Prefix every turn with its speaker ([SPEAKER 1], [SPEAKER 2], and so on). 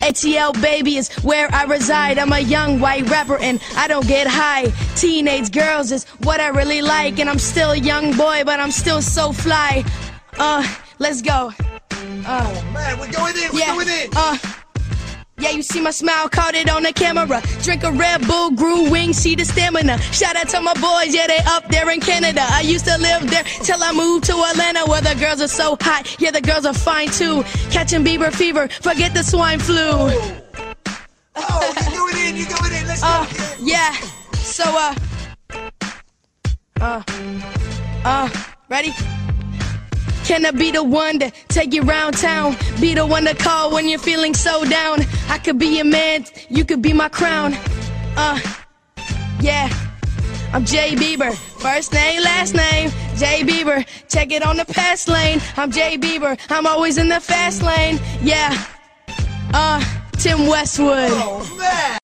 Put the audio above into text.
[SPEAKER 1] ATL, baby, is where I reside. I'm a young white rapper and I don't get high. Teenage girls is what I really like. And I'm still a young boy, but I'm still so fly. Let's go.
[SPEAKER 2] Oh man, we're going in, we're going in.
[SPEAKER 1] Yeah, you see my smile, caught it on the camera. Drink a Red Bull, grew wings, see the stamina. Shout out to my boys, yeah, they up there in Canada. I used to live there till I moved to Atlanta, where the girls are so hot, yeah, the girls are fine too. Catching Bieber fever, forget the swine flu.
[SPEAKER 2] Oh, you're going in, let's go.
[SPEAKER 1] Yeah, so, ready? Can I be the one to take you round town? Be the one to call when you're feeling so down. I could be your man, you could be my crown. Yeah, I'm Jay Bieber. First name, last name, Jay Bieber. Check it on the pass lane. I'm Jay Bieber. I'm always in the fast lane. Yeah, Tim Westwood.
[SPEAKER 2] Oh man.